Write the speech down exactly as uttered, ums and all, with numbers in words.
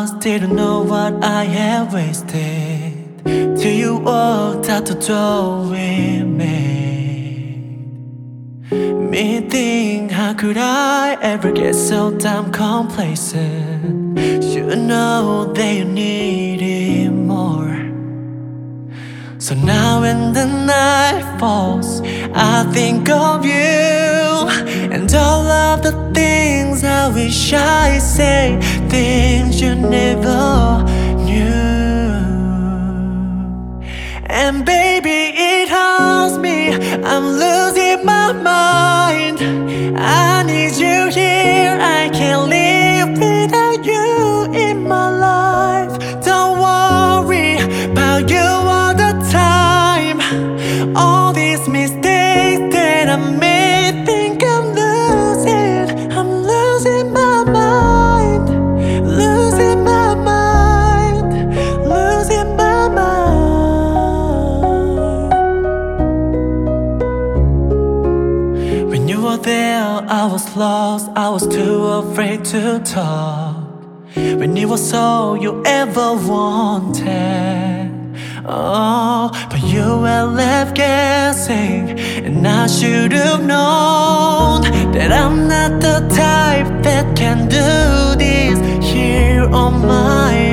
lost, didn't know what I had wasted, till you walked out the door with me. Me think, how could I ever get so damn complacent? Should know that you needed more. So now when the night falls, I think of you and all of the things I wish I say, things you never knew. And baby, it hurts me, I'm losing my mind. I need you here, I can't live without you in my life. Don't worry about you all the time. All these mistakes that I made, think I'm losing, I'm losing my mind, losing my mind, losing my mind. When you were there, I was lost, I was too afraid to talk. When it was all you ever wanted, oh, but you were left guessing. And I should have known that I'm not the type that can do this here on my